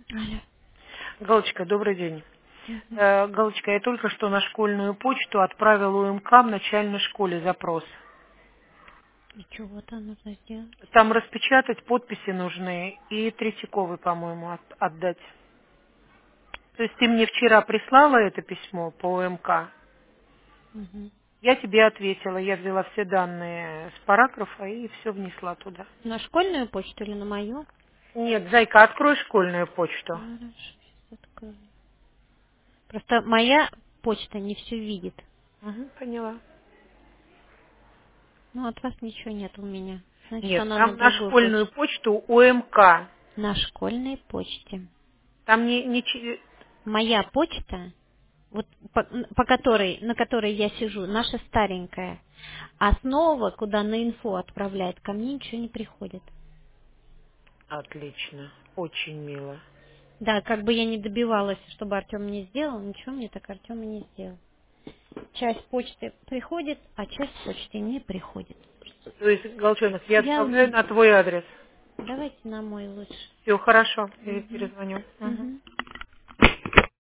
Алло. Галочка, добрый день. Мгм. Галочка, я только что на школьную почту отправила УМК в начальной школе запрос. И чего там нужно сделать? Там распечатать, подписи нужны и Третьяковой, по-моему, отдать. То есть ты мне вчера прислала это письмо по УМК. Мгм. Я тебе ответила, я взяла все данные с параграфа и все внесла туда. На школьную почту или на мою? Нет, зайка, открой школьную почту. Хорошо, сейчас открою. Просто моя почта не все видит. Угу, поняла. Ну, от вас ничего нет у меня. Значит, Нет, она на там на другую школьную почту. почту УМК. На школьной почте. Там не. Моя почта, вот по которой, на которой я сижу, наша старенькая. А снова, куда на инфо отправляет, ко мне ничего не приходит. Отлично, очень мило. Да, как бы я не добивалась, чтобы Артем мне сделал, ничего мне так Артем и не сделал. Часть почты приходит, а часть почты не приходит. То есть, Голчонок, я Я отправляю лучше. на твой адрес. Давайте на мой лучше. Все, хорошо, я Мгм. перезвоню. Мгм. Мгм.